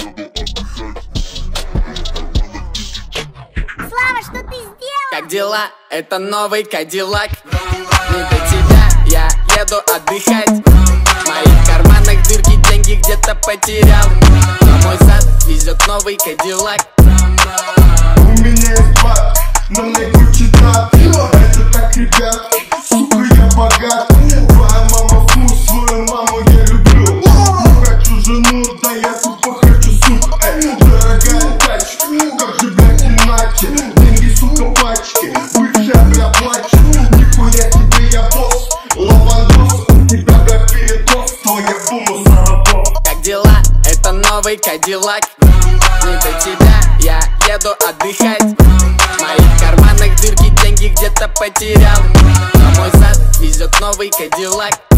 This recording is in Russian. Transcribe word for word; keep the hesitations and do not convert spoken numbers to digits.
Слава, что ты сделал? Как дела? Это новый Кадиллак. Не до тебя, я еду отдыхать. В моих карманах дырки, деньги где-то потерял. На мой зад везет новый Кадиллак. У меня есть бат, но мне Гуччи так. Это так, ребят, сука, я богат. Твоя мама вкус, свою маму я люблю. Не хочу жену, да я тупо хочу суп. Эй, дорогая тачка, как же, блядь, иначе? Деньги, сука, пачки, бывшая, бля, плачет. Нихуя тебе я босс, лавандос. У тебя, бля, передос, твоя бума заработал. Как дела? Это новый Кадиллак. Не до тебя, я еду отдыхать. В моих карманах дырки, деньги где-то потерял. На мой зад везет новый Кадиллак.